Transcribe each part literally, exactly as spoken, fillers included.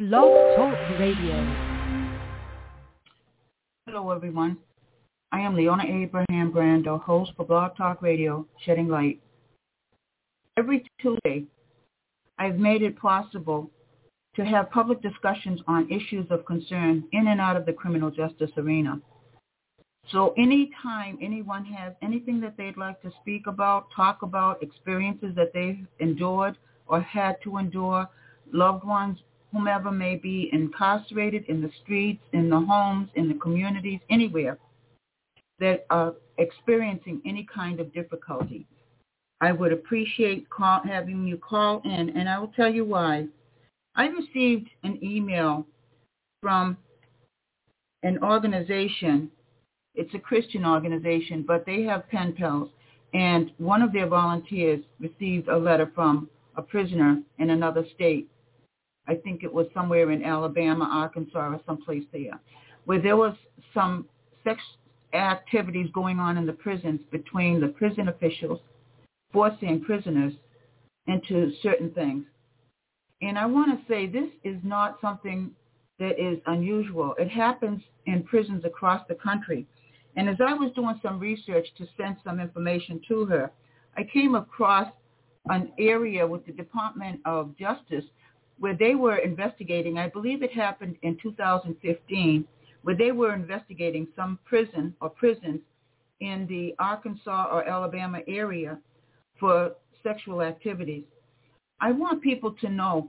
Blog Talk Radio. Hello, everyone. I am Leona Abraham Brando, host for Blog Talk Radio, Shedding Light. Every Tuesday, I've made it possible to have public discussions on issues of concern in and out of the criminal justice arena. So anytime anyone has anything that they'd like to speak about, talk about, experiences that they've endured or had to endure, loved ones, whomever may be incarcerated in the streets, in the homes, in the communities, anywhere that are experiencing any kind of difficulty, I would appreciate call, having you call in, and I will tell you why. I received an email from an organization. It's a Christian organization, but they have pen pals, and one of their volunteers received a letter from a prisoner in another state. I think it was somewhere in Alabama, Arkansas, or someplace there, where there was some sex activities going on in the prisons between the prison officials forcing prisoners into certain things. And I want to say this is not something that is unusual. It happens in prisons across the country. And as I was doing some research to send some information to her, I came across an area with the Department of Justice where they were investigating, I believe it happened in two thousand fifteen, where they were investigating some prison or prisons in the Arkansas or Alabama area for sexual activities. I want people to know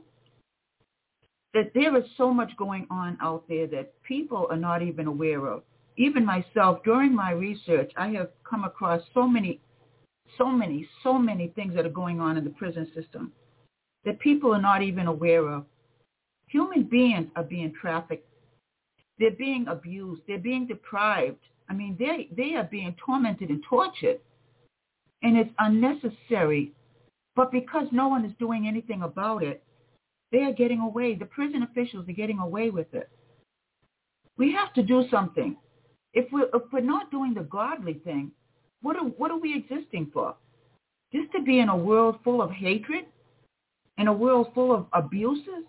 that there is so much going on out there that people are not even aware of. Even myself, during my research, I have come across so many, so many, so many things that are going on in the prison system that people are not even aware of. Human beings are being trafficked. They're being abused. They're being deprived. I mean, they, they are being tormented and tortured. And it's unnecessary. But because no one is doing anything about it, they are getting away. The prison officials are getting away with it. We have to do something. If we're, if we're not doing the godly thing, what are, what are we existing for? Just to be in a world full of hatred? In a world full of abuses?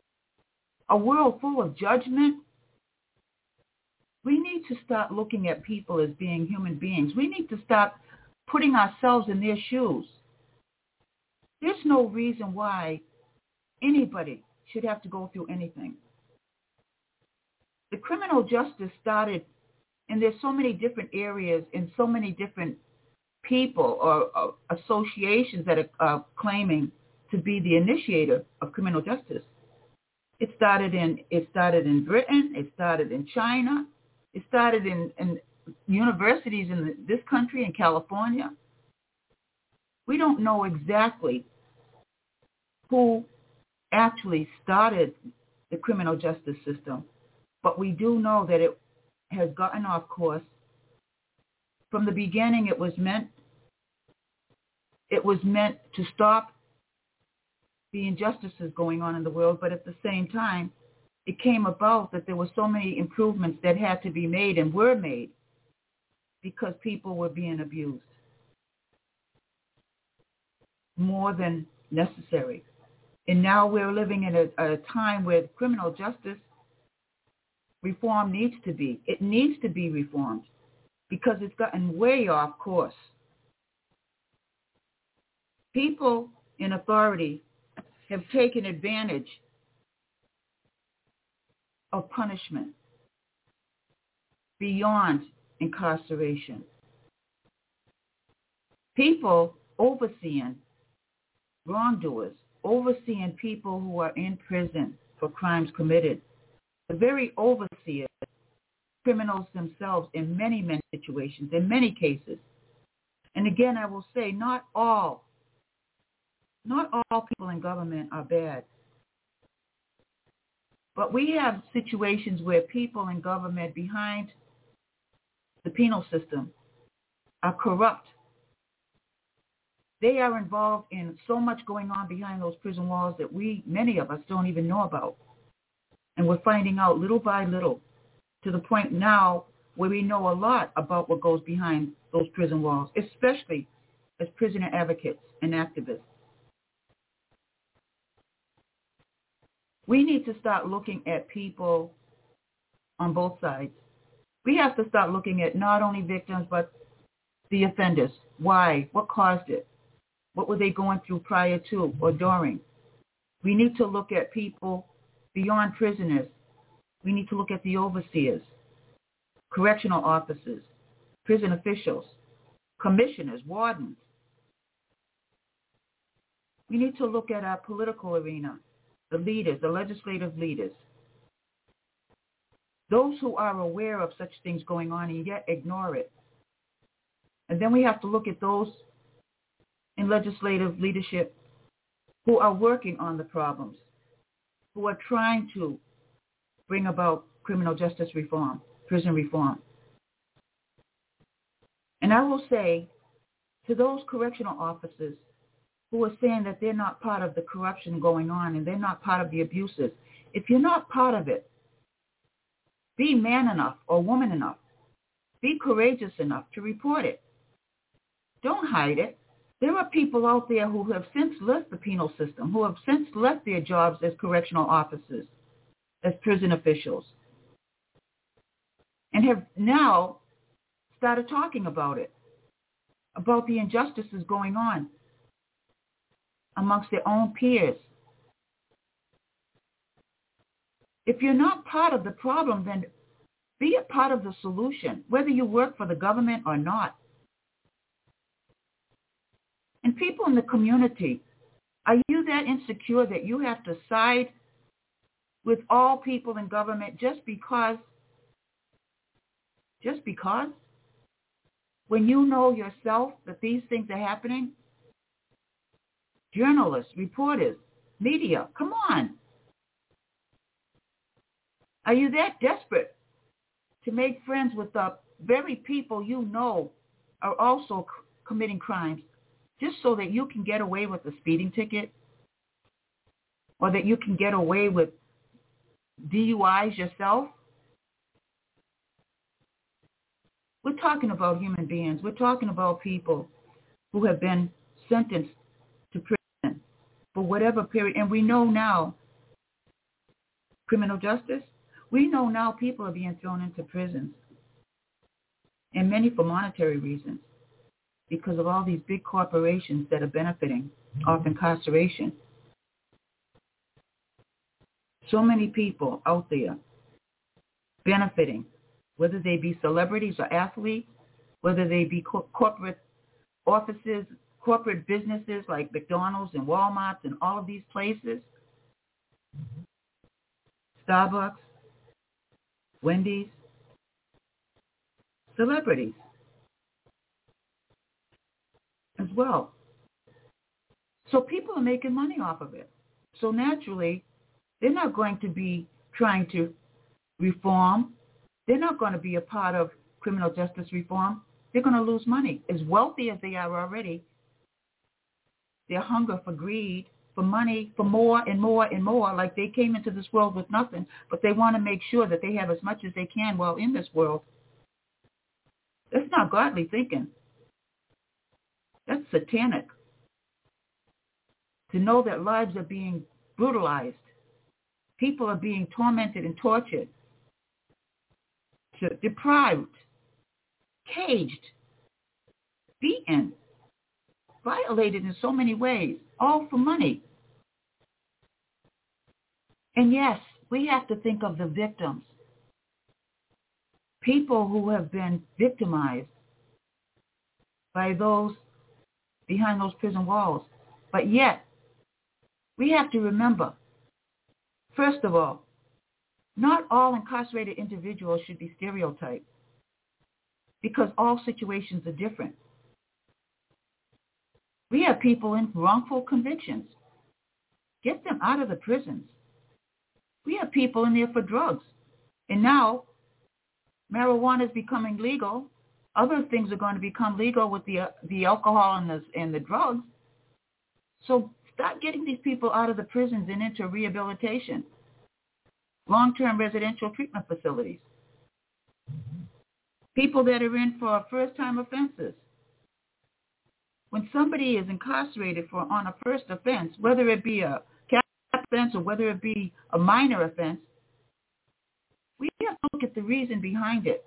A world full of judgment? We need to start looking at people as being human beings. We need to start putting ourselves in their shoes. There's no reason why anybody should have to go through anything. The criminal justice started, and there's so many different areas and so many different people or, or associations that are uh, claiming to be the initiator of criminal justice. It started in it started in Britain. It started in China. It started in, in universities in this country, in California. We don't know exactly who actually started the criminal justice system, but we do know that it has gotten off course. From the beginning, it was meant it was meant to stop the injustices going on in the world, but at the same time, it came about that there were so many improvements that had to be made and were made because people were being abused more than necessary. And now we're living in a, a time where criminal justice reform needs to be. It needs to be reformed because it's gotten way off course. People in authority have taken advantage of punishment beyond incarceration. People overseeing wrongdoers, overseeing people who are in prison for crimes committed. The very overseers, criminals themselves in many, many situations, in many cases. And again, I will say not all, not all people in government are bad. But we have situations where people in government behind the penal system are corrupt. They are involved in so much going on behind those prison walls that we, many of us, don't even know about. And we're finding out little by little to the point now where we know a lot about what goes behind those prison walls, especially as prisoner advocates and activists. We need to start looking at people on both sides. We have to start looking at not only victims, but the offenders. Why? What caused it? What were they going through prior to or during? We need to look at people beyond prisoners. We need to look at the overseers, correctional officers, prison officials, commissioners, wardens. We need to look at our political arena, the leaders, the legislative leaders, those who are aware of such things going on and yet ignore it. And then we have to look at those in legislative leadership who are working on the problems, who are trying to bring about criminal justice reform, prison reform. And I will say to those correctional officers who are saying that they're not part of the corruption going on and they're not part of the abuses, if you're not part of it, be man enough or woman enough, be courageous enough to report it. Don't hide it. There are people out there who have since left the penal system, who have since left their jobs as correctional officers, as prison officials, and have now started talking about it, about the injustices going on amongst their own peers. If you're not part of the problem, then be a part of the solution, whether you work for the government or not. And people in the community, are you that insecure that you have to side with all people in government just because? Just because? When you know yourself that these things are happening? Journalists, reporters, media, come on. Are you that desperate to make friends with the very people you know are also c- committing crimes just so that you can get away with a speeding ticket or that you can get away with D U Is yourself? We're talking about human beings. We're talking about people who have been sentenced to prison for whatever period. And we know now, criminal justice, we know now people are being thrown into prisons, and many for monetary reasons, because of all these big corporations that are benefiting off incarceration. So many people out there benefiting, whether they be celebrities or athletes, whether they be co- corporate offices, corporate businesses like McDonald's and Walmart and all of these places, Starbucks, Wendy's, celebrities as well. So people are making money off of it. So naturally, they're not going to be trying to reform. They're not going to be a part of criminal justice reform. They're going to lose money. As wealthy as they are already, their hunger for greed, for money, for more and more and more, like they came into this world with nothing, but they want to make sure that they have as much as they can while in this world. That's not godly thinking. That's satanic. To know that lives are being brutalized, people are being tormented and tortured, deprived, caged, beaten, violated in so many ways, all for money. And yes, we have to think of the victims, people who have been victimized by those behind those prison walls. But yet, we have to remember, first of all, not all incarcerated individuals should be stereotyped, because all situations are different. We have people in wrongful convictions. Get them out of the prisons. We have people in there for drugs. And now, marijuana is becoming legal. Other things are going to become legal with the uh, the alcohol and the, and the drugs. So start getting these people out of the prisons and into rehabilitation, long-term residential treatment facilities. People that are in for first-time offenses. When somebody is incarcerated for on a first offense, whether it be a capital offense or whether it be a minor offense, we have to look at the reason behind it.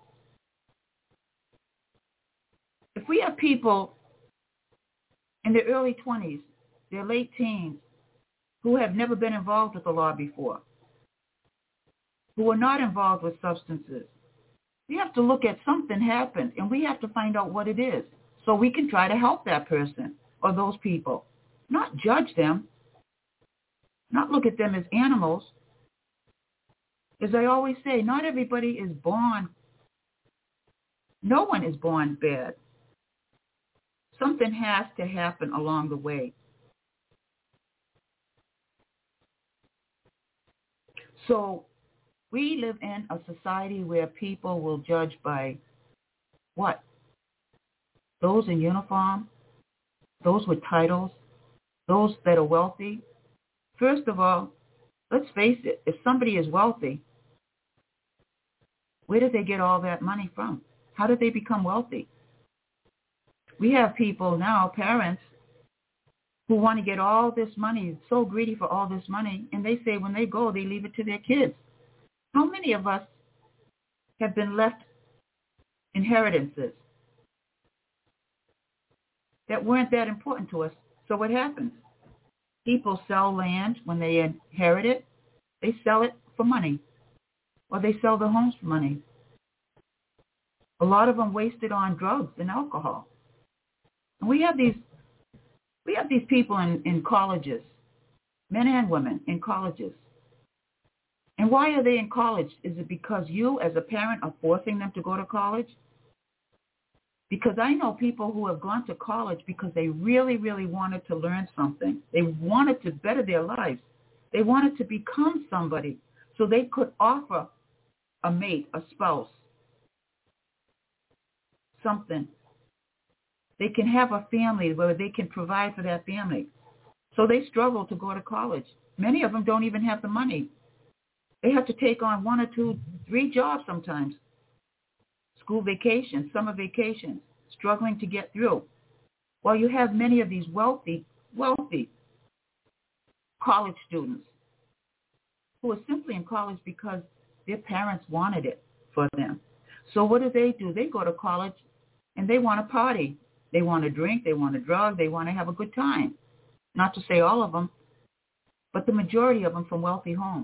If we have people in their early twenties, their late teens, who have never been involved with the law before, who are not involved with substances, we have to look at something happened, and we have to find out what it is so we can try to help that person or those people, not judge them, not look at them as animals. As I always say, not everybody is born. No one is born bad. Something has to happen along the way. So we live in a society where people will judge by what? Those in uniform, those with titles, those that are wealthy. First of all, let's face it, if somebody is wealthy, where did they get all that money from? How did they become wealthy? We have people now, parents, who want to get all this money, so greedy for all this money, and they say when they go, they leave it to their kids. How many of us have been left inheritances that weren't that important to us? So what happens? People sell land when they inherit it. They sell it for money, or they sell their homes for money. A lot of them waste it on drugs and alcohol. And we have these we have these people in, in colleges, men and women in colleges. And why are they in college? Is it because you as a parent are forcing them to go to college? Because I know people who have gone to college because they really, really wanted to learn something. They wanted to better their lives. They wanted to become somebody so they could offer a mate, a spouse, something. They can have a family where they can provide for that family. So they struggle to go to college. Many of them don't even have the money. They have to take on one or two, three jobs sometimes. School vacations, summer vacations, struggling to get through. While you have many of these wealthy, wealthy college students who are simply in college because their parents wanted it for them. So what do they do? They go to college and they want to party. They want to drink. They want to drug. They want to have a good time. Not to say all of them, but the majority of them from wealthy homes.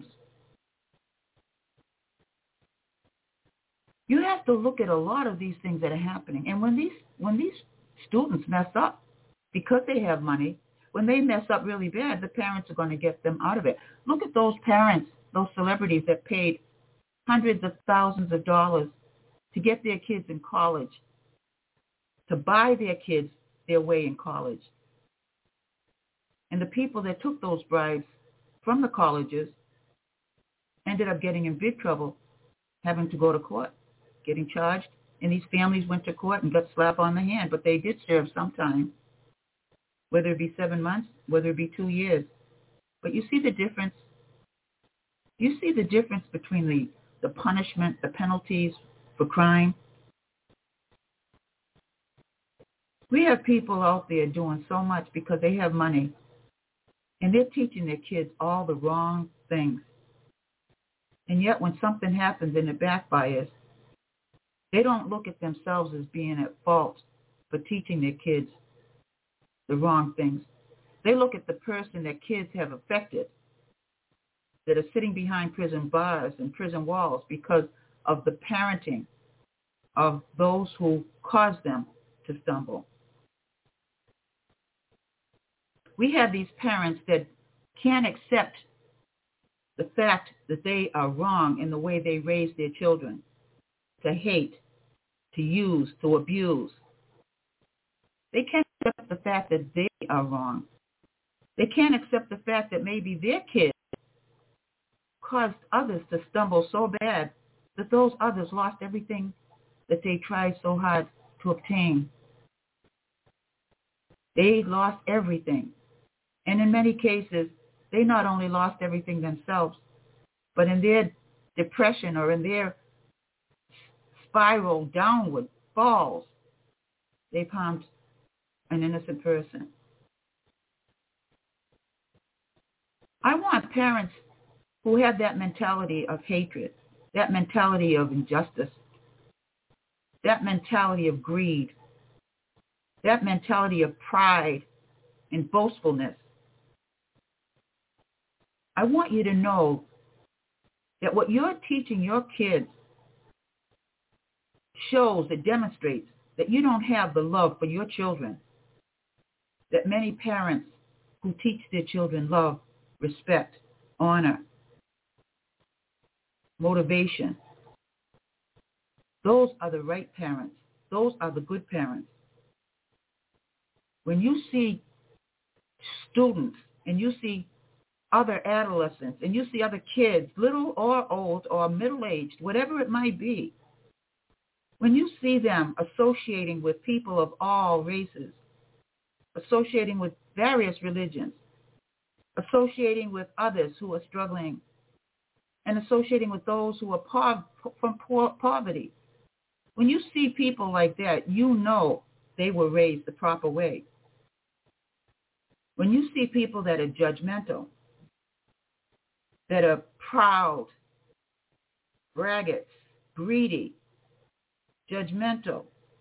You have to look at a lot of these things that are happening. And when these when these students mess up because they have money, when they mess up really bad, the parents are going to get them out of it. Look at those parents, those celebrities that paid hundreds of thousands of dollars to get their kids in college, to buy their kids their way in college. And the people that took those bribes from the colleges ended up getting in big trouble, having to go to court, getting charged. And these families went to court and got slapped on the hand, but they did serve some time, whether it be seven months, whether it be two years. But you see the difference? You see the difference between the, the punishment, the penalties for crime? We have people out there doing so much because they have money, and they're teaching their kids all the wrong things. And yet when something happens and it backfires, they don't look at themselves as being at fault for teaching their kids the wrong things. They look at the person that kids have affected, that are sitting behind prison bars and prison walls because of the parenting of those who caused them to stumble. We have these parents that can't accept the fact that they are wrong in the way they raise their children, to hate, to use, to abuse. They can't accept the fact that they are wrong. They can't accept the fact that maybe their kids caused others to stumble so bad that those others lost everything that they tried so hard to obtain. They lost everything. And in many cases, they not only lost everything themselves, but in their depression or in their spiral downward falls, they harmed an innocent person. I want parents who have that mentality of hatred, that mentality of injustice, that mentality of greed, that mentality of pride and boastfulness. I want you to know that what you're teaching your kids shows, it demonstrates that you don't have the love for your children that many parents who teach their children love, respect, honor, motivation. Those are the right parents. Those are the good parents. When you see students and you see other adolescents and you see other kids, little or old or middle-aged, whatever it might be, when you see them associating with people of all races, associating with various religions, associating with others who are struggling, and associating with those who are po- from poor, poverty, when you see people like that, you know they were raised the proper way. When you see people that are judgmental, that are proud, braggarts, greedy, judgmental,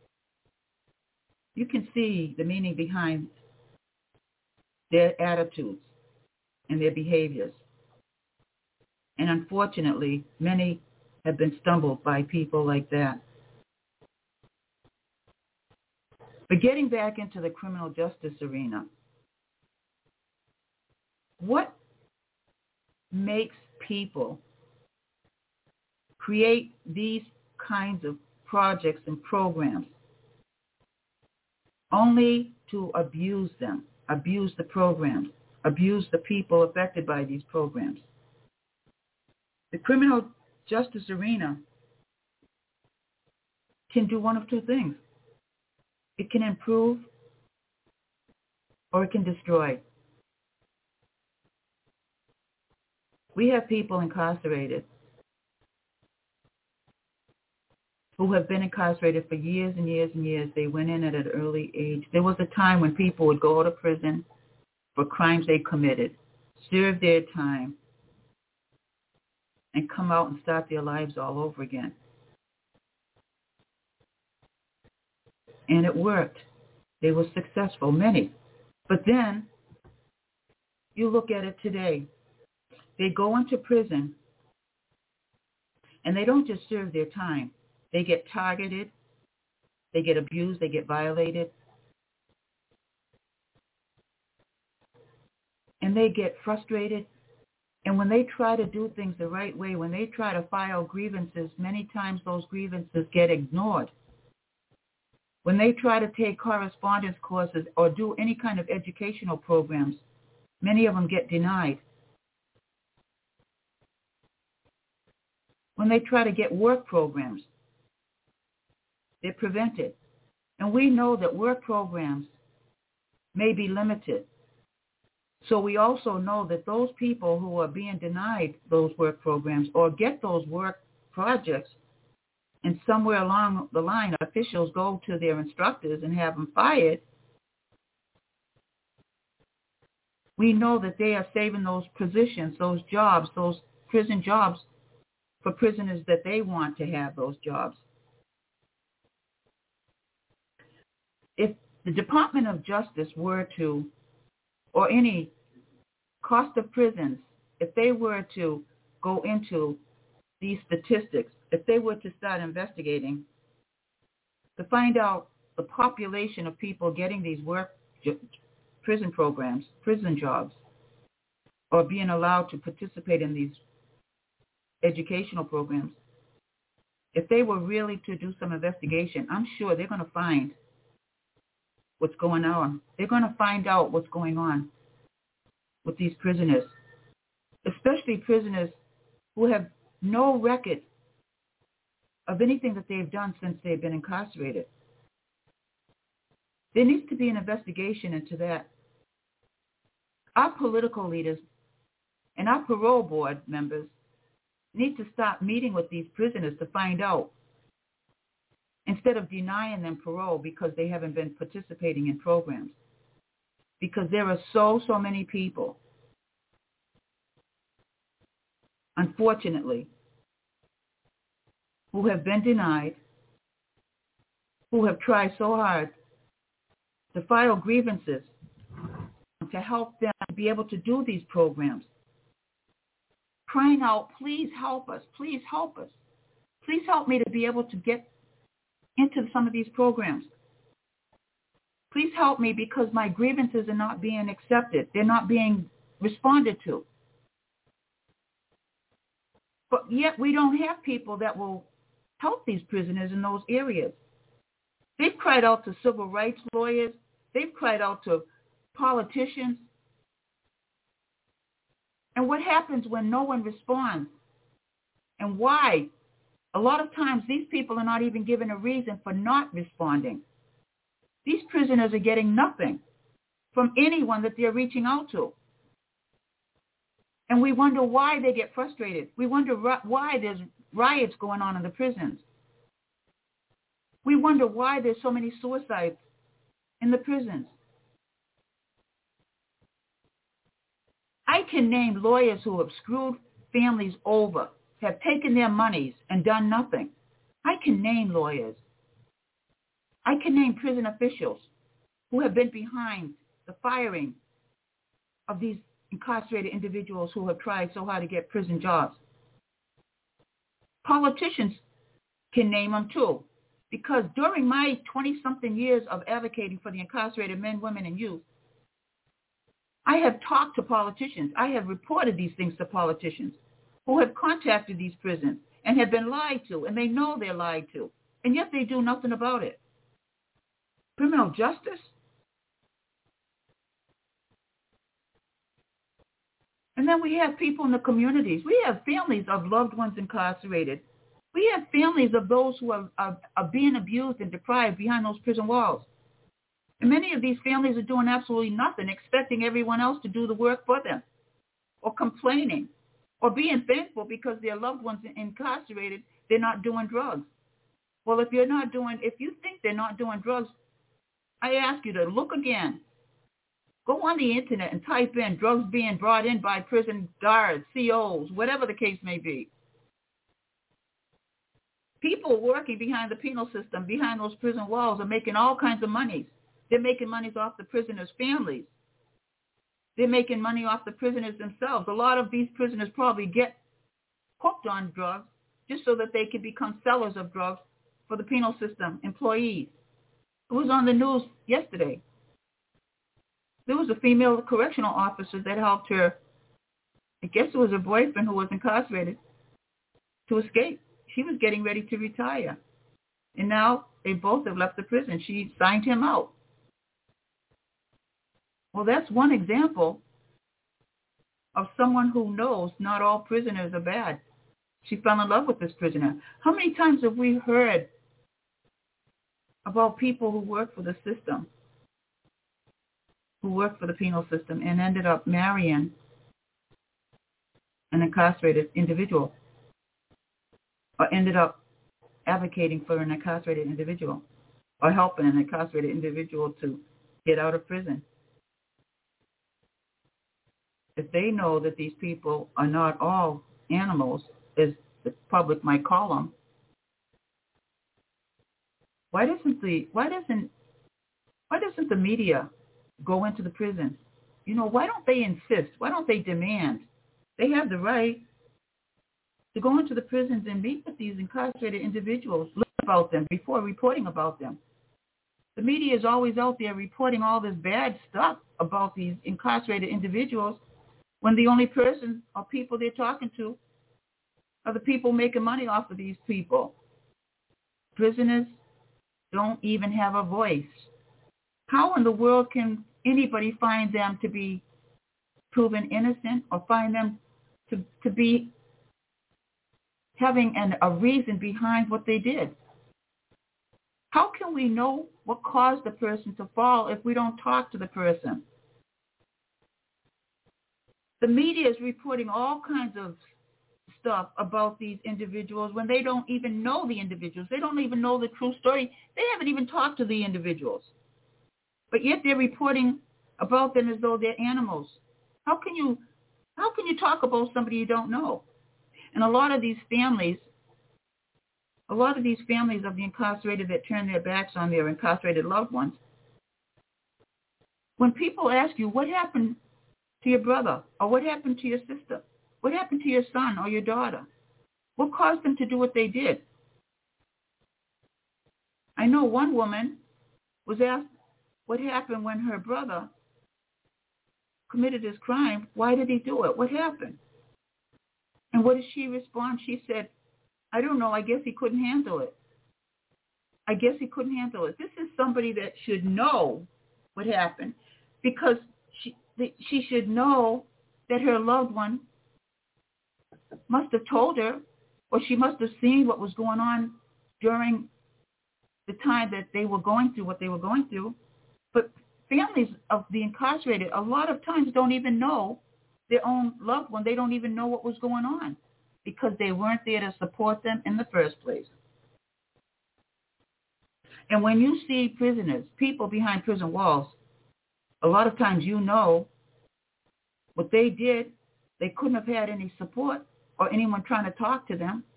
you can see the meaning behind their attitudes and their behaviors. And unfortunately, many have been stumbled by people like that. But getting back into the criminal justice arena, what makes people create these kinds of projects and programs only to abuse them, abuse the programs, abuse the people affected by these programs? The criminal justice arena can do one of two things. It can improve or it can destroy. We have people incarcerated who have been incarcerated for years and years and years. They went in at an early age. There was a time when people would go to prison for crimes they committed, serve their time, and come out and start their lives all over again. And it worked. They were successful, many. But then you look at it today. They go into prison and they don't just serve their time. They get targeted. They get abused. They get violated. And they get frustrated. And when they try to do things the right way, when they try to file grievances, many times those grievances get ignored. When they try to take correspondence courses or do any kind of educational programs, many of them get denied. When they try to get work programs, they're prevented. And we know that work programs may be limited. So we also know that those people who are being denied those work programs or get those work projects, and somewhere along the line, officials go to their instructors and have them fired, we know that they are saving those positions, those jobs, those prison jobs for prisoners that they want to have those jobs. If the Department of Justice were to, or any cost of prisons, if they were to go into these statistics, if they were to start investigating to find out the population of people getting these work prison programs, prison jobs, or being allowed to participate in these educational programs, if they were really to do some investigation, I'm sure they're going to find what's going on. They're going to find out what's going on with these prisoners, especially prisoners who have no record of anything that they've done since they've been incarcerated. There needs to be an investigation into that. Our political leaders and our parole board members need to stop meeting with these prisoners to find out, instead of denying them parole because they haven't been participating in programs. Because there are so, so many people unfortunately, who have been denied, who have tried so hard to file grievances to help them be able to do these programs, crying out, please help us, please help us. Please help me to be able to get into some of these programs. Please help me because my grievances are not being accepted. They're not being responded to. But yet we don't have people that will help these prisoners in those areas. They've cried out to civil rights lawyers. They've cried out to politicians. And what happens when no one responds? And why? A lot of times these people are not even given a reason for not responding. These prisoners are getting nothing from anyone that they're reaching out to. And we wonder why they get frustrated. We wonder why there's riots going on in the prisons. We wonder why there's so many suicides in the prisons. I can name lawyers who have screwed families over, have taken their monies and done nothing. I can name lawyers. I can name prison officials who have been behind the firing of these incarcerated individuals who have tried so hard to get prison jobs. Politicians can name them too, because during my twenty-something years of advocating for the incarcerated men, women, and youth, I have talked to politicians. I have reported these things to politicians who have contacted these prisons and have been lied to, and they know they're lied to, and yet they do nothing about it. Criminal justice? And then we have people in the communities. We have families of loved ones incarcerated. We have families of those who are, are, are being abused and deprived behind those prison walls. And many of these families are doing absolutely nothing, expecting everyone else to do the work for them, or complaining, or being thankful because their loved ones are incarcerated, they're not doing drugs. Well, if you're not doing, if you think they're not doing drugs, I ask you to look again. Go on the internet and type in drugs being brought in by prison guards, C Os, whatever the case may be. People working behind the penal system, behind those prison walls, are making all kinds of monies. They're making monies off the prisoners' families. They're making money off the prisoners themselves. A lot of these prisoners probably get hooked on drugs just so that they can become sellers of drugs for the penal system employees. It was on the news yesterday. There was a female correctional officer that helped her, I guess it was her boyfriend who was incarcerated, to escape. She was getting ready to retire. And now they both have left the prison. She signed him out. Well, that's one example of someone who knows not all prisoners are bad. She fell in love with this prisoner. How many times have we heard about people who work for the system, who work for the penal system and ended up marrying an incarcerated individual, or ended up advocating for an incarcerated individual, or helping an incarcerated individual to get out of prison? If they know that these people are not all animals, as the public might call them, why doesn't the why doesn't why doesn't the media go into the prisons? You know, why don't they insist? Why don't they demand? They have the right to go into the prisons and meet with these incarcerated individuals, learn about them before reporting about them. The media is always out there reporting all this bad stuff about these incarcerated individuals, when the only person or people they're talking to are the people making money off of these people. Prisoners don't even have a voice. How in the world can anybody find them to be proven innocent, or find them to, to be having an, a reason behind what they did? How can we know what caused the person to fall if we don't talk to the person? The media is reporting all kinds of stuff about these individuals when they don't even know the individuals. They don't even know the true story. They haven't even talked to the individuals. But yet they're reporting about them as though they're animals. How can you how can you talk about somebody you don't know? And a lot of these families, a lot of these families of the incarcerated that turn their backs on their incarcerated loved ones, when people ask you, what happened to your brother, or what happened to your sister, what happened to your son or your daughter, what caused them to do what they did? I know one woman was asked what happened when her brother committed his crime. Why did he do it? What happened? And what did she respond? She said, I don't know. I guess he couldn't handle it. I guess he couldn't handle it. This is somebody that should know what happened, because she, she should know that her loved one must have told her, or she must have seen what was going on during the time that they were going through what they were going through. But families of the incarcerated a lot of times don't even know their own loved one. They don't even know what was going on because they weren't there to support them in the first place. And when you see prisoners, people behind prison walls, a lot of times you know what they did. They couldn't have had any support or anyone trying to talk to them.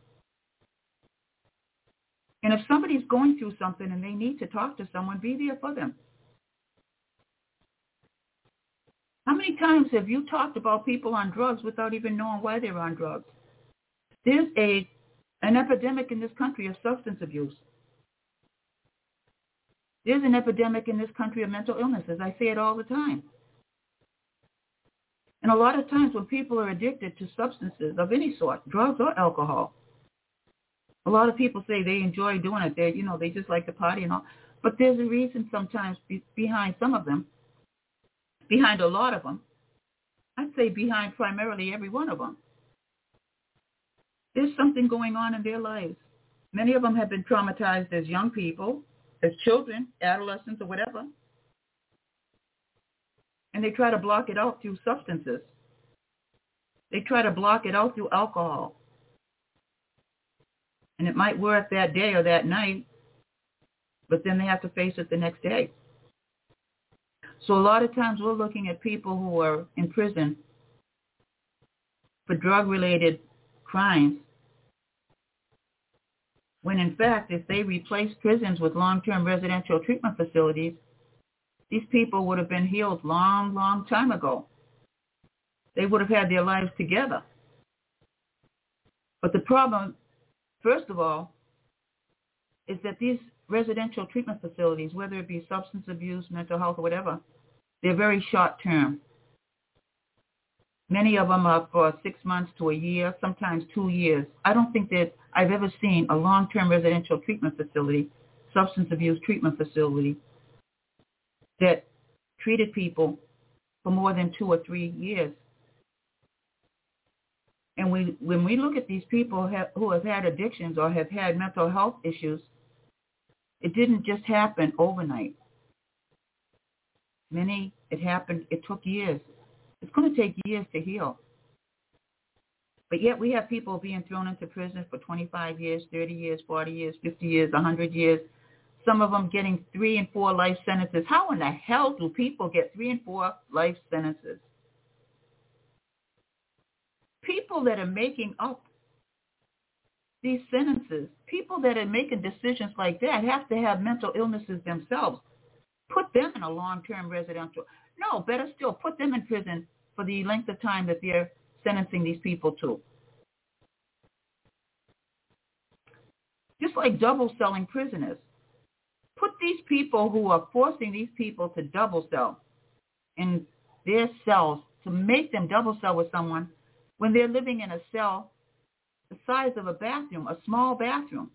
And if somebody's going through something and they need to talk to someone, be there for them. How many times have you talked about people on drugs without even knowing why they're on drugs? There's a an epidemic in this country of substance abuse. There's an epidemic in this country of mental illnesses. I say it all the time. And a lot of times when people are addicted to substances of any sort, drugs or alcohol, a lot of people say they enjoy doing it. They, you know, they just like to party and all. But there's a reason sometimes be, behind some of them, behind a lot of them. I'd say behind primarily every one of them. There's something going on in their lives. Many of them have been traumatized as young people, as children, adolescents, or whatever. And they try to block it out through substances. They try to block it out through alcohol. And it might work that day or that night, but then they have to face it the next day. So a lot of times we're looking at people who are in prison for drug-related crimes, when in fact, if they replace prisons with long-term residential treatment facilities, these people would have been healed long, long time ago. They would have had their lives together. But the problem, first of all, is that these residential treatment facilities, whether it be substance abuse, mental health, or whatever, they're very short-term. Many of them are for six months to a year, sometimes two years. I don't think that I've ever seen a long-term residential treatment facility, substance abuse treatment facility, that treated people for more than two or three years. And we, when we look at these people have, who have had addictions or have had mental health issues, it didn't just happen overnight. Many, it happened, it took years. It's going to take years to heal. But yet we have people being thrown into prison for twenty-five years, thirty years, forty years, fifty years, one hundred years. Some of them getting three and four life sentences. How in the hell do people get three and four life sentences? People that are making up these sentences, people that are making decisions like that have to have mental illnesses themselves. Put them in a long-term residential. No, better still, put them in prison for the length of time that they're sentencing these people to. Just like double-selling prisoners. Put these people who are forcing these people to double-sell in their cells, to make them double-sell with someone when they're living in a cell the size of a bathroom, a small bathroom.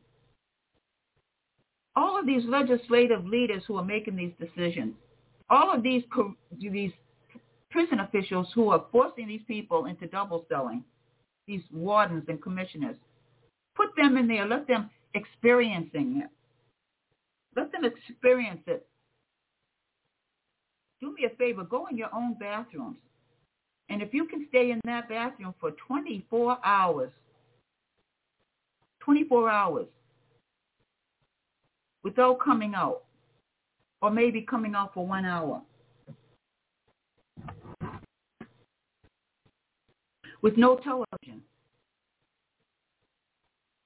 All of these legislative leaders who are making these decisions, all of these these prison officials who are forcing these people into double selling, these wardens and commissioners, put them in there, let them experiencing it. Let them experience it. Do me a favor, go in your own bathrooms. And if you can stay in that bathroom for twenty-four hours, twenty-four hours, without coming out, or maybe coming out for one hour, with no television,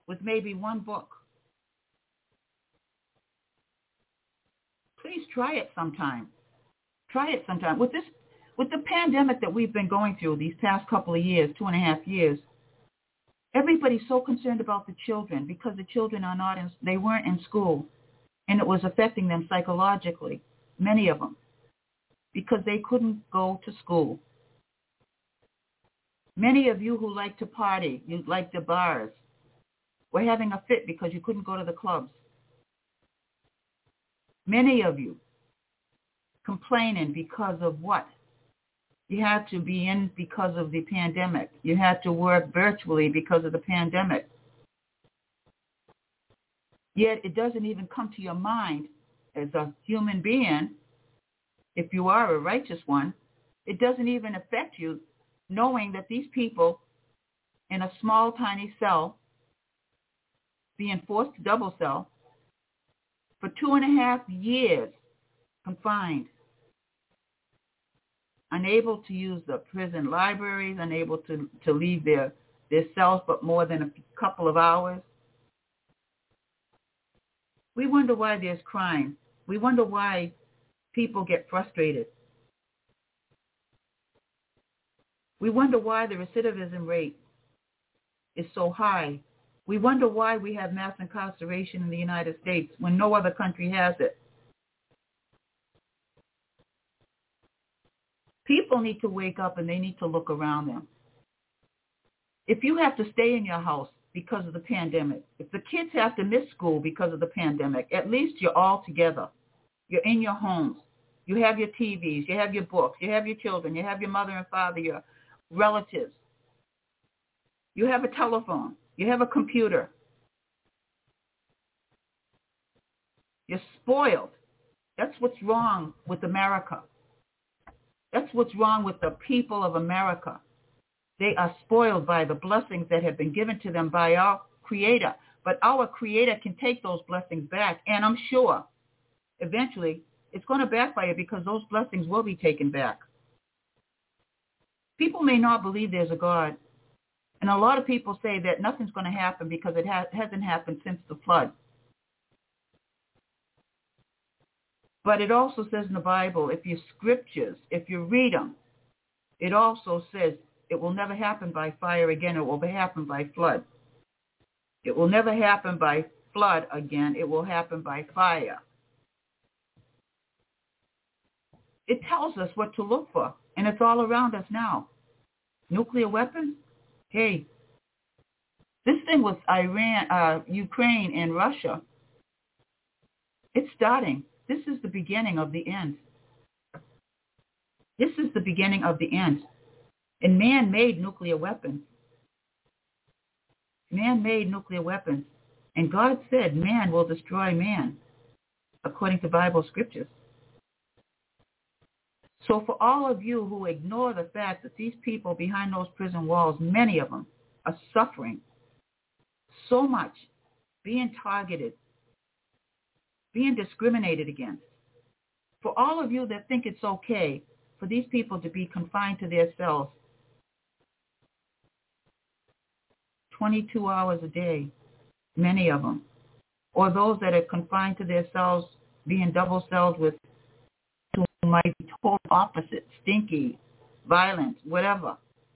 with maybe one book. Please try it sometime. Try it sometime. With this, with the pandemic that we've been going through these past couple of years, two and a half years, everybody's so concerned about the children because the children are not in, they weren't in school, and it was affecting them psychologically, many of them, because they couldn't go to school. Many of you who like to party, you like the bars, were having a fit because you couldn't go to the clubs. Many of you complaining because of what? You had to be in because of the pandemic. You had to work virtually because of the pandemic. Yet it doesn't even come to your mind as a human being, if you are a righteous one, it doesn't even affect you knowing that these people in a small, tiny cell, being forced to double cell, for two and a half years confined, unable to use the prison libraries, unable to, to leave their, their cells but more than a couple of hours. We wonder why there's crime. We wonder why people get frustrated. We wonder why the recidivism rate is so high. We wonder why we have mass incarceration in the United States when no other country has it. People need to wake up and they need to look around them. If you have to stay in your house because of the pandemic, if the kids have to miss school because of the pandemic, at least you're all together. You're in your homes. You have your T Vs. You have your books. You have your children. You have your mother and father, your relatives. You have a telephone. You have a computer. You're spoiled. That's what's wrong with America. That's what's wrong with the people of America. They are spoiled by the blessings that have been given to them by our Creator. But our Creator can take those blessings back. And I'm sure eventually it's going to backfire because those blessings will be taken back. People may not believe there's a God. And a lot of people say that nothing's going to happen because it ha- hasn't happened since the flood. But it also says in the Bible, if you scriptures, if you read them, it also says it will never happen by fire again. It will happen by flood. It will never happen by flood again. It will happen by fire. It tells us what to look for, and it's all around us now. Nuclear weapons? Hey, this thing with Iran, uh, Ukraine, and Russia, it's starting. This is the beginning of the end. This is the beginning of the end. And man made nuclear weapons. Man made nuclear weapons. And God said man will destroy man, according to Bible scriptures. So for all of you who ignore the fact that these people behind those prison walls, many of them, are suffering so much, being targeted, being discriminated against. For all of you that think it's okay for these people to be confined to their cells twenty-two hours a day, many of them, or those that are confined to their cells being double celled with who might be total opposite, stinky, violent, whatever.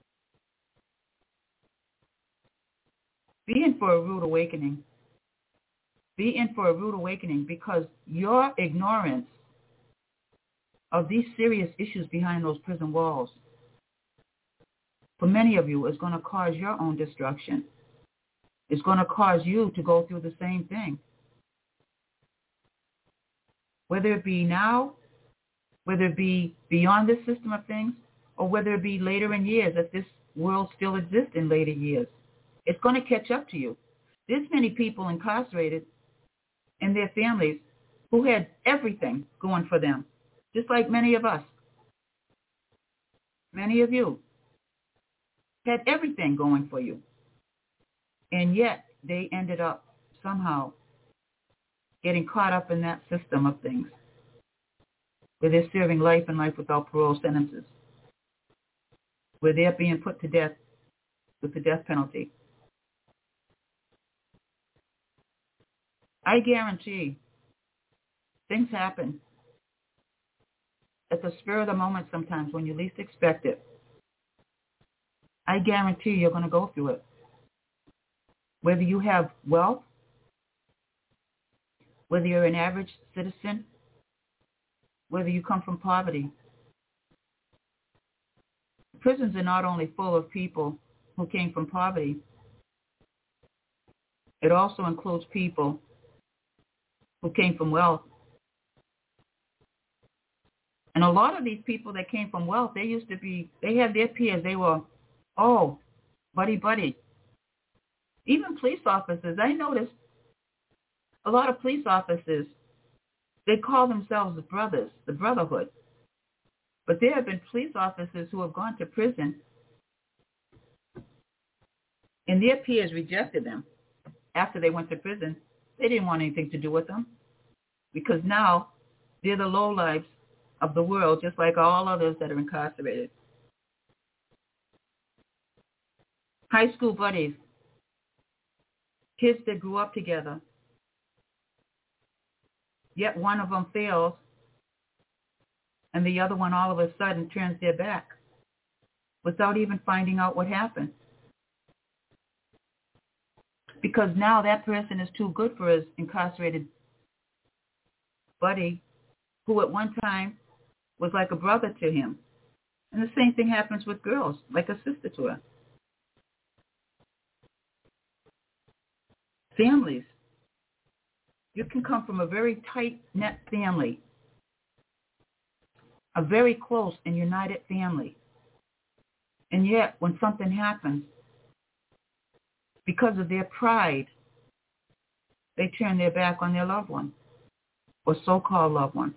Be in for a rude awakening. Be in for a rude awakening because your ignorance of these serious issues behind those prison walls, for many of you, is going to cause your own destruction. It's going to cause you to go through the same thing. Whether it be now, whether it be beyond this system of things, or whether it be later in years, if this world still exists in later years, it's going to catch up to you. There's many people incarcerated and their families who had everything going for them, just like many of us. Many of you had everything going for you. And yet they ended up somehow getting caught up in that system of things where they're serving life and life without parole sentences, where they're being put to death with the death penalty. I guarantee things happen at the spur of the moment sometimes when you least expect it. I guarantee you're going to go through it. Whether you have wealth, whether you're an average citizen, whether you come from poverty. Prisons are not only full of people who came from poverty, it also includes people who came from wealth. And a lot of these people that came from wealth, they used to be, they had their peers, they were, oh, buddy, buddy. Even police officers, I noticed a lot of police officers, they call themselves the brothers, the brotherhood. But there have been police officers who have gone to prison and their peers rejected them after they went to prison. They didn't want anything to do with them because now they're the lowlifes of the world, just like all others that are incarcerated. High school buddies, kids that grew up together, yet one of them fails and the other one all of a sudden turns their back without even finding out what happened. Because now that person is too good for his incarcerated buddy who at one time was like a brother to him. And the same thing happens with girls, like a sister to her. Families. You can come from a very tight-knit family, a very close and united family. And yet, when something happens, because of their pride, they turn their back on their loved one, or so-called loved one.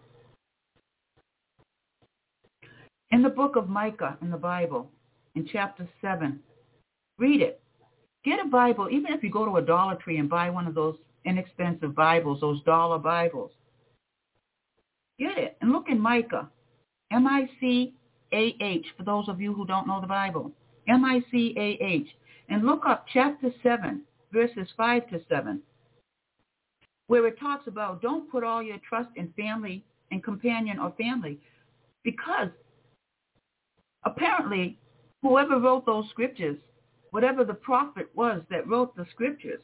In the book of Micah in the Bible, in chapter seven, read it. Get a Bible, even if you go to a Dollar Tree and buy one of those inexpensive Bibles, those dollar Bibles. Get it and look in Micah, M I C A H, for those of you who don't know the Bible, M I C A H, and look up chapter seven, verses five to seven, where it talks about don't put all your trust in family and companion or family, because apparently whoever wrote those scriptures, whatever the prophet was that wrote the scriptures,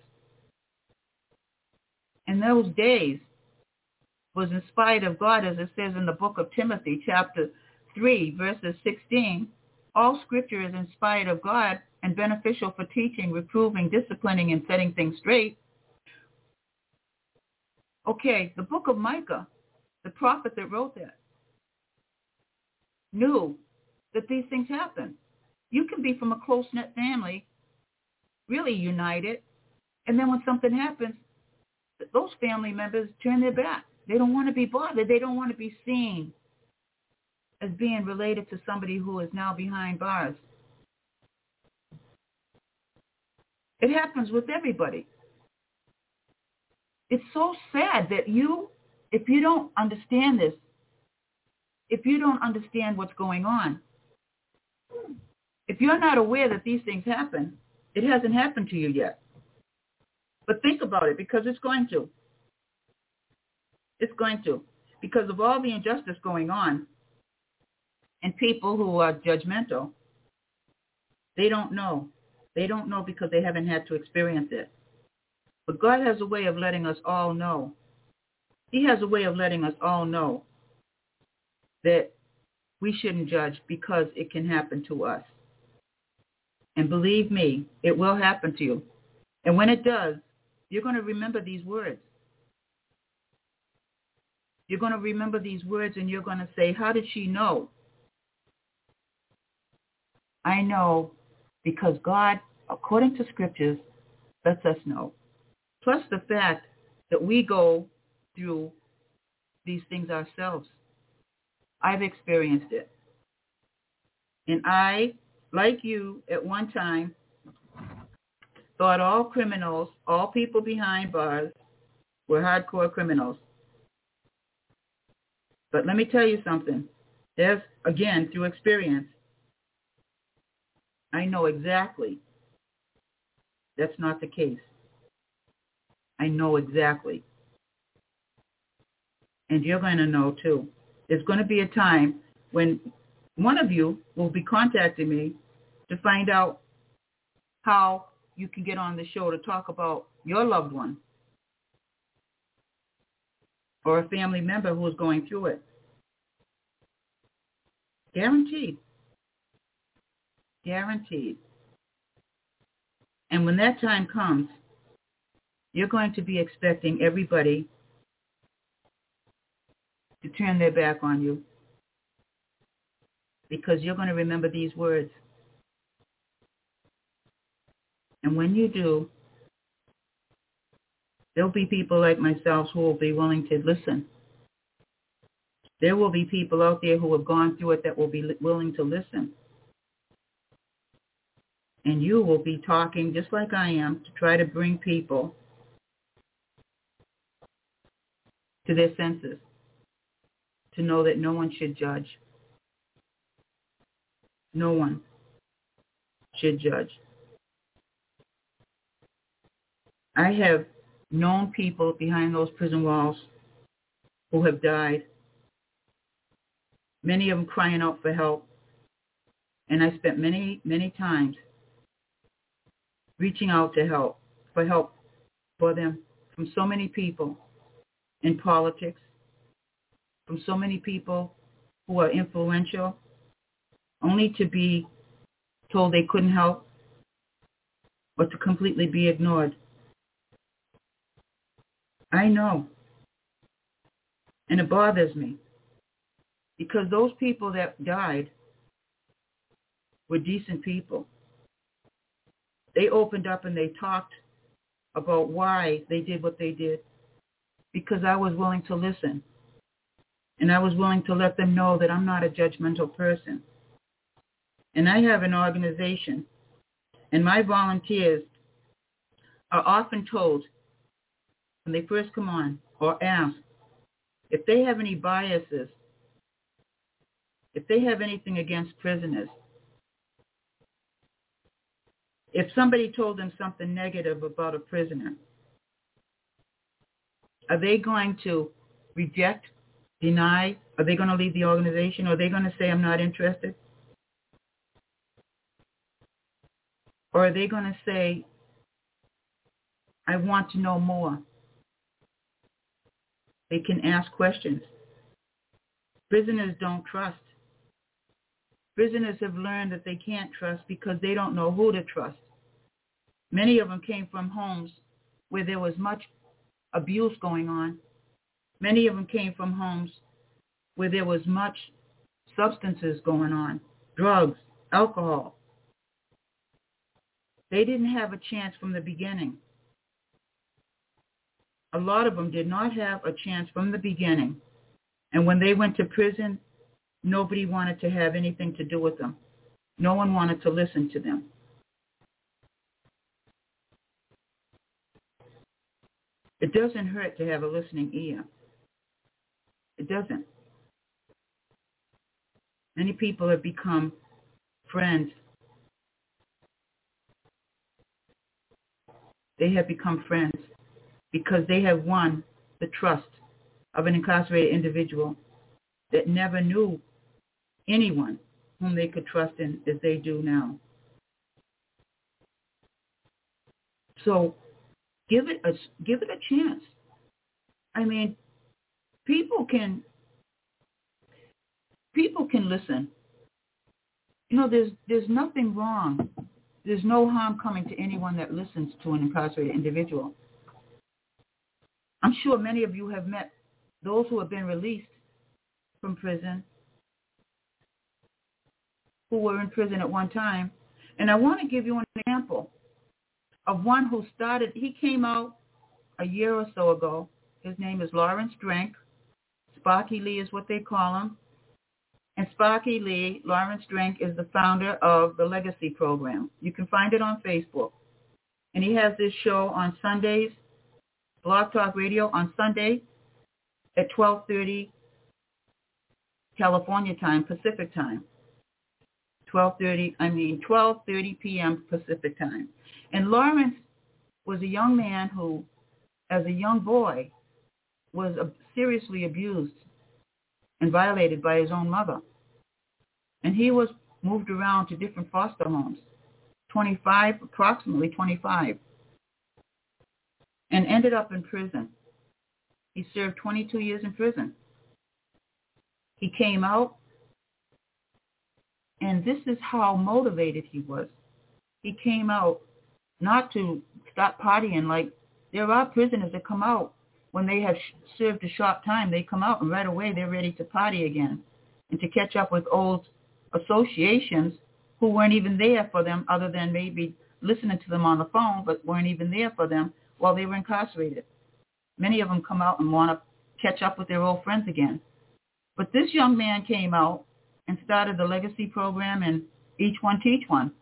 in those days was inspired of God, as it says in the book of Timothy, chapter three, verses sixteen. All scripture is inspired of God and beneficial for teaching, reproving, disciplining, and setting things straight. Okay, the book of Micah, the prophet that wrote that, knew that these things happen. You can be from a close-knit family, really united, and then when something happens, those family members turn their back. They don't want to be bothered. They don't want to be seen as being related to somebody who is now behind bars. It happens with everybody. It's so sad that you, if you don't understand this, if you don't understand what's going on, if you're not aware that these things happen, it hasn't happened to you yet. But think about it, because it's going to. It's going to. Because of all the injustice going on, and people who are judgmental, they don't know. They don't know because they haven't had to experience it. But God has a way of letting us all know. He has a way of letting us all know that we shouldn't judge because it can happen to us. And believe me, it will happen to you. And when it does, you're going to remember these words. You're going to remember these words and you're going to say, how did she know? I know because God, according to scriptures, lets us know. Plus the fact that we go through these things ourselves. I've experienced it. And I, like you, at one time, thought all criminals, all people behind bars, were hardcore criminals. But let me tell you something. There's, again, through experience, I know exactly that's not the case. I know exactly. And you're going to know too. There's going to be a time when one of you will be contacting me to find out how you can get on the show to talk about your loved one or a family member who is going through it. Guaranteed. Guaranteed. And when that time comes, you're going to be expecting everybody to turn their back on you, because you're going to remember these words. And when you do, there'll be people like myself who will be willing to listen. There will be people out there who have gone through it that will be willing to listen. And you will be talking just like I am to try to bring people to their senses, to know that no one should judge. No one should judge. I have known people behind those prison walls who have died, many of them crying out for help. And I spent many, many times reaching out to help, for help for them from so many people in politics, from so many people who are influential, only to be told they couldn't help or to completely be ignored. I know. And it bothers me, because those people that died were decent people. They opened up and they talked about why they did what they did, because I was willing to listen. And I was willing to let them know that I'm not a judgmental person. And I have an organization, and my volunteers are often told when they first come on or ask if they have any biases, if they have anything against prisoners, if somebody told them something negative about a prisoner, are they going to reject, deny? Are they going to leave the organization? Or are they going to say, I'm not interested? Or are they going to say, I want to know more? They can ask questions. Prisoners don't trust. Prisoners have learned that they can't trust because they don't know who to trust. Many of them came from homes where there was much abuse going on. Many of them came from homes where there was much substances going on, drugs, alcohol. They didn't have a chance from the beginning. A lot of them did not have a chance from the beginning. And when they went to prison, nobody wanted to have anything to do with them. No one wanted to listen to them. It doesn't hurt to have a listening ear. It doesn't. Many people have become friends. They have become friends because they have won the trust of an incarcerated individual that never knew anyone whom they could trust in as they do now. So give it a, give it a chance. I mean, people can people can listen. You know, there's there's nothing wrong. There's no harm coming to anyone that listens to an incarcerated individual. I'm sure many of you have met those who have been released from prison, who were in prison at one time. And I want to give you an example of one who started, he came out a year or so ago. His name is Lawrence Drank. Sparky Lee is what they call him. And Sparky Lee, Lawrence Drank, is the founder of the Legacy Program. You can find it on Facebook. And he has this show on Sundays, Blog Talk Radio on Sunday at twelve thirty California time, Pacific time. twelve thirty, I mean twelve thirty p.m. Pacific time. And Lawrence was a young man who, as a young boy, was uh, seriously abused and violated by his own mother. And he was moved around to different foster homes, twenty-five, approximately twenty-five, and ended up in prison. He served twenty-two years in prison. He came out, and this is how motivated he was. He came out not to stop partying. Like, there are prisoners that come out when they have served a short time. They come out and right away they're ready to party again and to catch up with old associations who weren't even there for them, other than maybe listening to them on the phone, but weren't even there for them while they were incarcerated. Many of them come out and want to catch up with their old friends again. But this young man came out and started the Legacy program and Each One Teach One.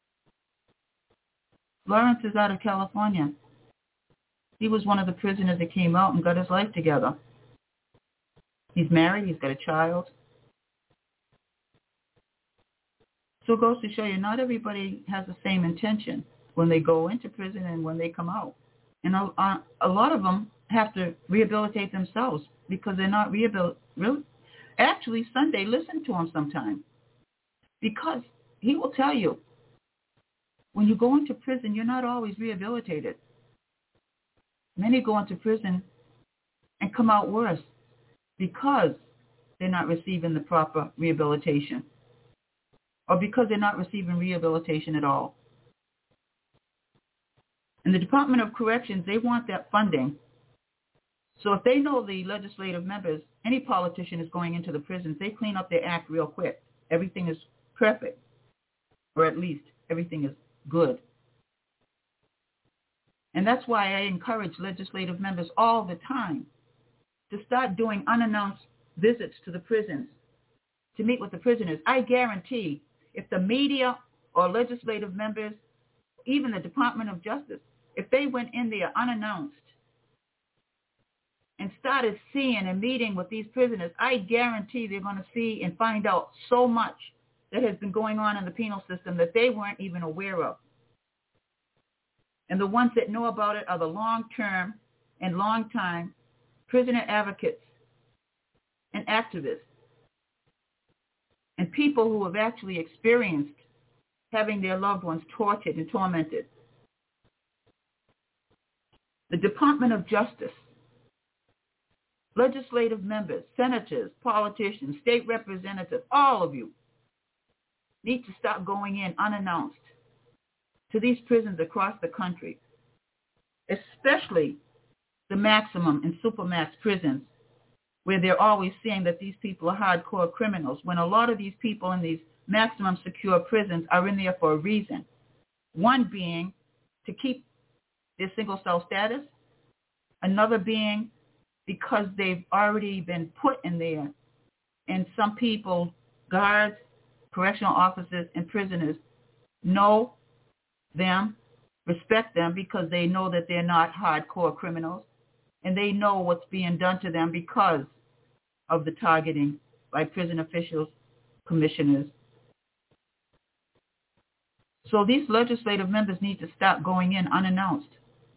Lawrence is out of California. He was one of the prisoners that came out and got his life together. He's married. He's got a child. So it goes to show you, not everybody has the same intention when they go into prison and when they come out. And a, a lot of them have to rehabilitate themselves because they're not rehabilitated. Really? Actually, Sunday, listen to him sometime, because he will tell you, when you go into prison, you're not always rehabilitated. Many go into prison and come out worse because they're not receiving the proper rehabilitation, or because they're not receiving rehabilitation at all. And the Department of Corrections, they want that funding. So if they know the legislative members, any politician is going into the prisons, they clean up their act real quick. Everything is perfect, or at least everything is good. And that's why I encourage legislative members all the time to start doing unannounced visits to the prisons, to meet with the prisoners. I guarantee if the media or legislative members, even the Department of Justice, if they went in there unannounced and started seeing and meeting with these prisoners, I guarantee they're going to see and find out so much that has been going on in the penal system that they weren't even aware of. And the ones that know about it are the long-term and long-time prisoner advocates and activists and people who have actually experienced having their loved ones tortured and tormented. The Department of Justice, legislative members, senators, politicians, state representatives, all of you need to stop going in unannounced to these prisons across the country, especially the maximum and supermax prisons, where they're always saying that these people are hardcore criminals, when a lot of these people in these maximum secure prisons are in there for a reason. One being to keep their single cell status, another being because they've already been put in there, and some people, guards, correctional officers, and prisoners know them, respect them, because they know that they're not hardcore criminals, and they know what's being done to them because of the targeting by prison officials, commissioners. So these legislative members need to stop going in unannounced.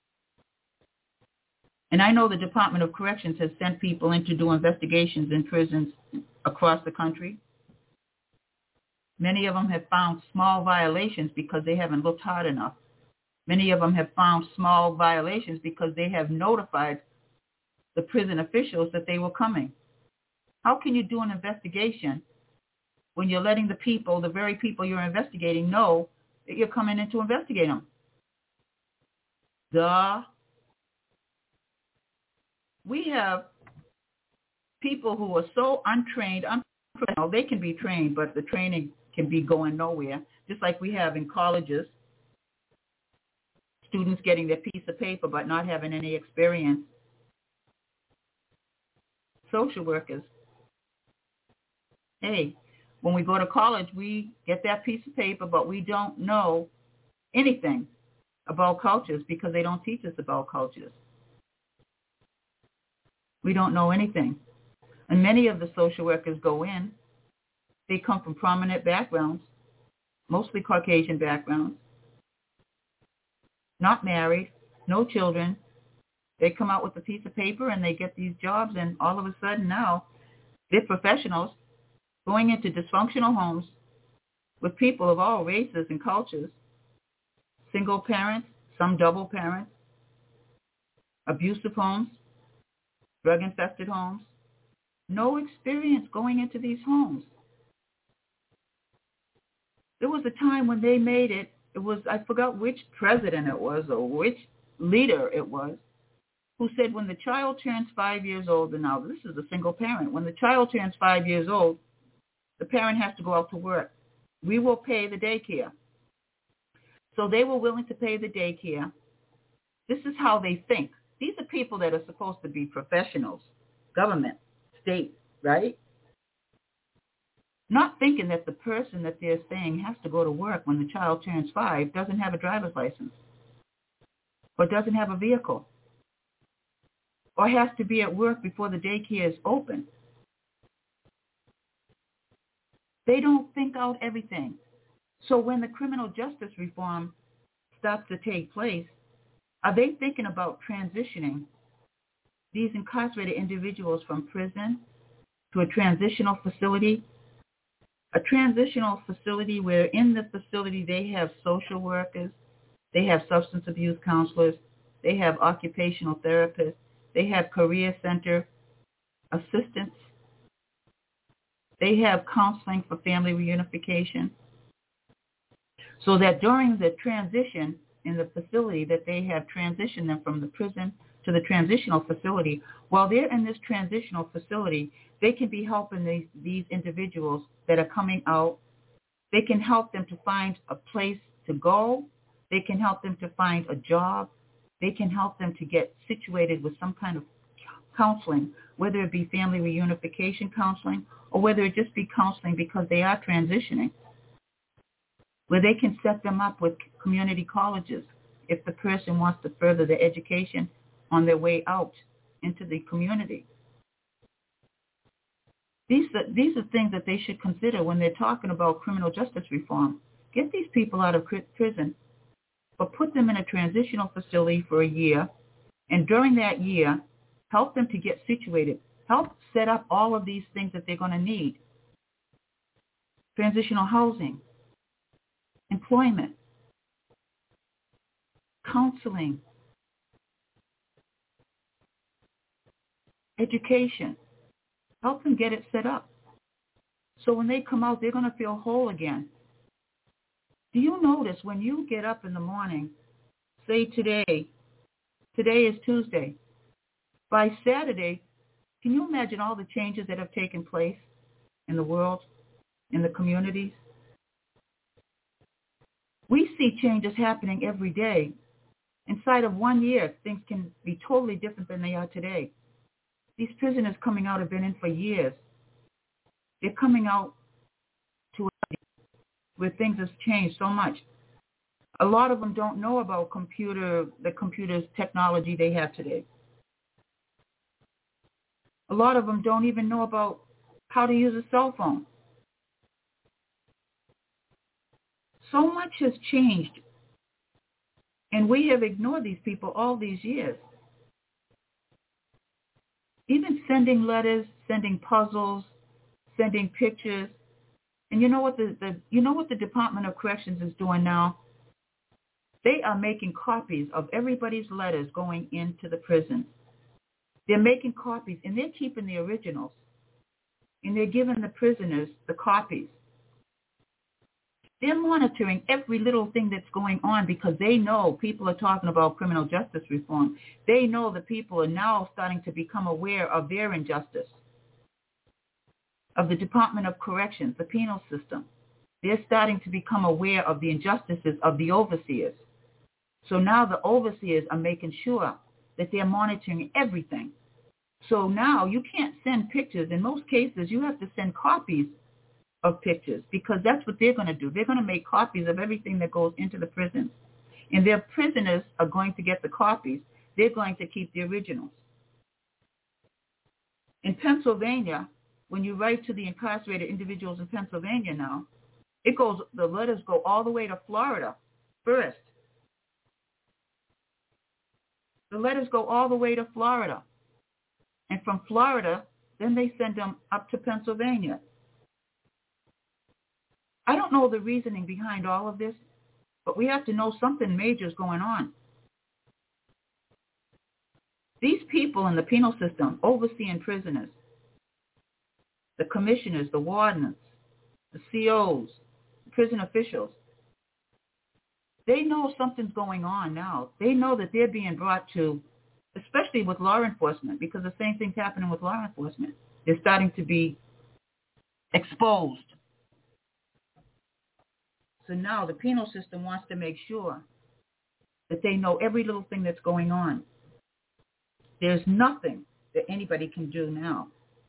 And I know the Department of Corrections has sent people in to do investigations in prisons across the country. Many of them have found small violations because they haven't looked hard enough. Many of them have found small violations because they have notified the prison officials that they were coming. How can you do an investigation when you're letting the people, the very people you're investigating, know that you're coming in to investigate them? Duh. We have people who are so untrained, unprofessional. They can be trained, but the training can be going nowhere, just like we have in colleges, students getting their piece of paper but not having any experience. Social workers. Hey, when we go to college, we get that piece of paper, but we don't know anything about cultures because they don't teach us about cultures. We don't know anything. And many of the social workers go in. They come from prominent backgrounds, mostly Caucasian backgrounds, not married, no children, They come out with a piece of paper and they get these jobs, and all of a sudden now they're professionals going into dysfunctional homes with people of all races and cultures, single parents, some double parents, abusive homes, drug-infested homes. No experience going into these homes. There was a time when they made it, it was, I forgot which president it was or which leader it was, who said when the child turns five years old, and now this is a single parent, when the child turns five years old, the parent has to go out to work. We will pay the daycare. So they were willing to pay the daycare. This is how they think. These are people that are supposed to be professionals, government, state, right? Not thinking that the person that they're saying has to go to work when the child turns five doesn't have a driver's license or doesn't have a vehicle or has to be at work before the daycare is open. They don't think out everything. So when the criminal justice reform starts to take place, are they thinking about transitioning these incarcerated individuals from prison to a transitional facility? A transitional facility where in the facility they have social workers, they have substance abuse counselors, they have occupational therapists, they have career center assistants, they have counseling for family reunification, so that during the transition in the facility that they have transitioned them from the prison to the transitional facility, while they're in this transitional facility, they can be helping these, these individuals that are coming out. They can help them to find a place to go. They can help them to find a job. They can help them to get situated with some kind of counseling, whether it be family reunification counseling or whether it just be counseling because they are transitioning, where they can set them up with community colleges if the person wants to further their education on their way out into the community. These are, these are things that they should consider when they're talking about criminal justice reform. Get these people out of prison, but put them in a transitional facility for a year, and during that year, help them to get situated. Help set up all of these things that they're going to need. Transitional housing, employment, counseling, education. Help them get it set up. So when they come out, they're going to feel whole again. Do you notice when you get up in the morning, say today, today is Tuesday, by Saturday, can you imagine all the changes that have taken place in the world, in the communities? We see changes happening every day. Inside of one year, things can be totally different than they are today. These prisoners coming out have been in for years. They're coming out to a where things have changed so much. A lot of them don't know about computer, the computer's technology they have today. A lot of them don't even know about how to use a cell phone. So much has changed, and we have ignored these people all these years. Even sending letters, sending puzzles, sending pictures. And you know what the, the you know what the Department of Corrections is doing now? They are making copies of everybody's letters going into the prison. They're making copies, and they're keeping the originals. And they're giving the prisoners the copies. They're monitoring every little thing that's going on because they know people are talking about criminal justice reform. They know that people are now starting to become aware of their injustice, of the Department of Corrections, the penal system. They're starting to become aware of the injustices of the overseers. So now the overseers are making sure that they're monitoring everything. So now you can't send pictures. In most cases, you have to send copies of pictures because that's what they're going to do. They're going to make copies of everything that goes into the prisons. And their prisoners are going to get the copies. They're going to keep the originals. In Pennsylvania, when you write to the incarcerated individuals in Pennsylvania now, it goes, the letters go all the way to Florida first. The letters go all the way to Florida. And from Florida, then they send them up to Pennsylvania. I don't know the reasoning behind all of this, but we have to know something major is going on. These people in the penal system overseeing prisoners, the commissioners, the wardens, the C Os, prison officials, they know something's going on now. They know that they're being brought to, especially with law enforcement, because the same thing's happening with law enforcement. They're starting to be exposed. So now the penal system wants to make sure that they know every little thing that's going on. There's nothing that anybody can do now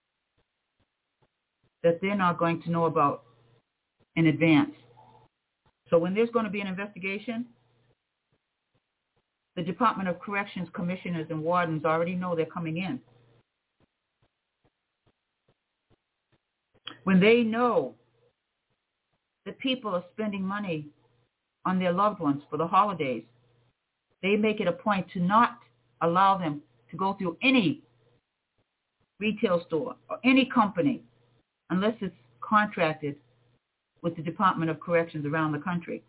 that they're not going to know about in advance. So when there's going to be an investigation, the Department of Corrections commissioners and wardens already know they're coming in. When they know that people are spending money on their loved ones for the holidays, they make it a point to not allow them to go through any retail store or any company unless it's contracted with the Department of Corrections around the country.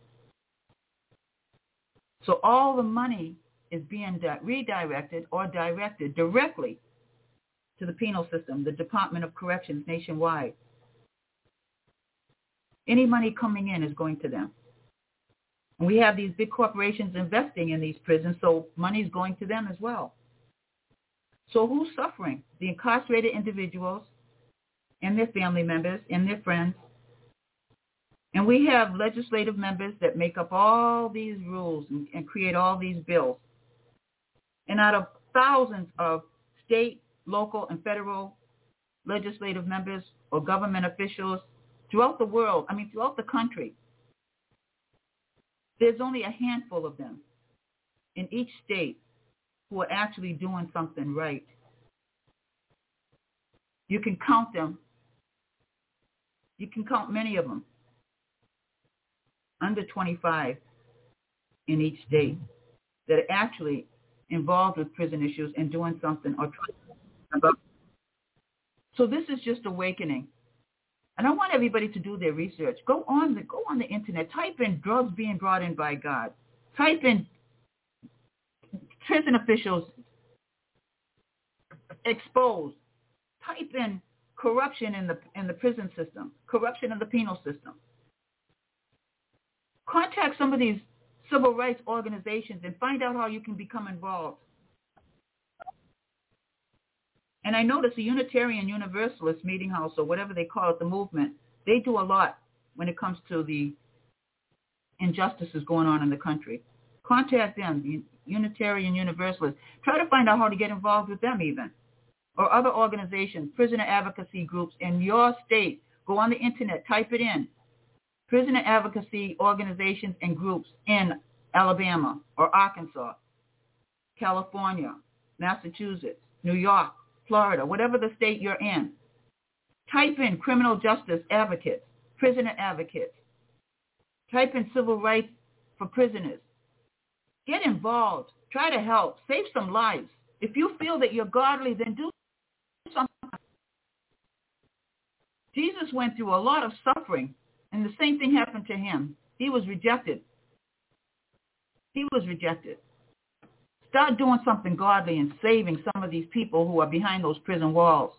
So all the money is being di- redirected or directed directly to the penal system, the Department of Corrections nationwide. Any money coming in is going to them. And we have these big corporations investing in these prisons, so money is going to them as well. So who's suffering? The incarcerated individuals and their family members and their friends. And we have legislative members that make up all these rules and, and create all these bills. And out of thousands of state, local, and federal legislative members or government officials throughout the world, I mean throughout the country, there's only a handful of them in each state who are actually doing something right. You can count them. You can count many of them. Under twenty-five in each state that are actually involved with prison issues and doing something or trying about. So this is just awakening. And I want everybody to do their research. Go on the go on the internet. Type in drugs being brought in by God. Type in prison officials exposed. Type in corruption in the in the prison system, corruption in the penal system. Contact some of these civil rights organizations and find out how you can become involved. And I notice the Unitarian Universalist Meeting House, or whatever they call it, the movement, they do a lot when it comes to the injustices going on in the country. Contact them, the Unitarian Universalists. Try to find out how to get involved with them even, or other organizations, prisoner advocacy groups in your state. Go on the internet, type it in. Prisoner advocacy organizations and groups in Alabama or Arkansas, California, Massachusetts, New York, Florida, whatever the state you're in. Type in criminal justice advocates, prisoner advocates. Type in civil rights for prisoners. Get involved. Try to help. Save some lives. If you feel that you're godly, then do something. Jesus went through a lot of suffering, and the same thing happened to him. He was rejected. He was rejected. Start doing something godly and saving some of these people who are behind those prison walls.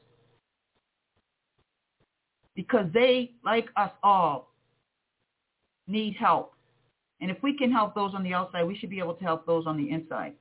Because they, like us all, need help. And if we can help those on the outside, we should be able to help those on the inside.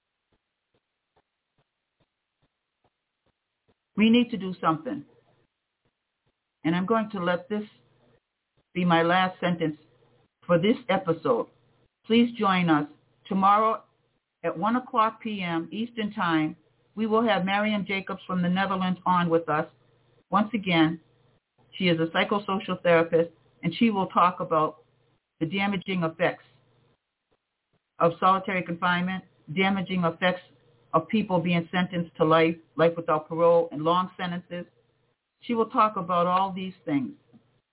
We need to do something. And I'm going to let this be my last sentence for this episode. Please join us tomorrow at one o'clock p.m. Eastern Time. We will have Mariam Jacobs from the Netherlands on with us. Once again, she is a psychosocial therapist, and she will talk about the damaging effects of solitary confinement, damaging effects of people being sentenced to life, life without parole, and long sentences. She will talk about all these things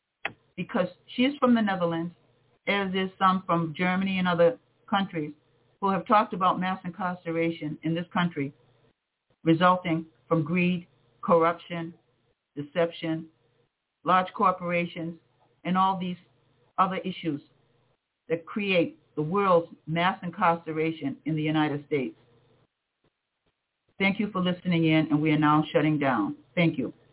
because she is from the Netherlands, as is some from Germany and other countries. who have talked about mass incarceration in this country resulting from greed, corruption, deception, large corporations, and all these other issues that create the world's mass incarceration in the United States. Thank you for listening in, and we are now shutting down. Thank you.